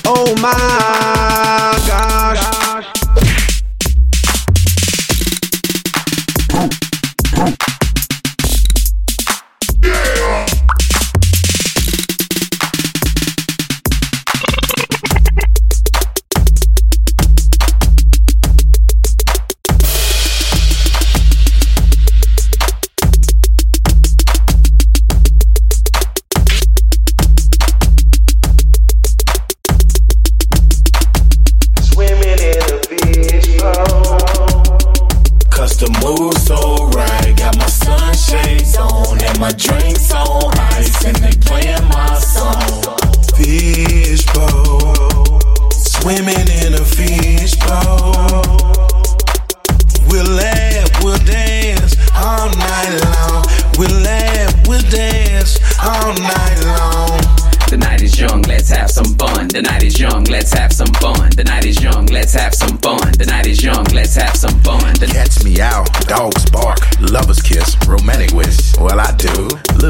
Oh my gosh. My drinks on ice and they playing my song. Fish bowl, swimming in a fish bowl. We'll laugh, we'll dance all night long. We'll laugh, we'll dance all night long. The night is young, let's have some fun. The night is young, let's have some fun. The night is young, let's have some fun. The night is young, let's have some fun. Cats meow, dogs bark, lovers kiss, romantic wish. Well, I do.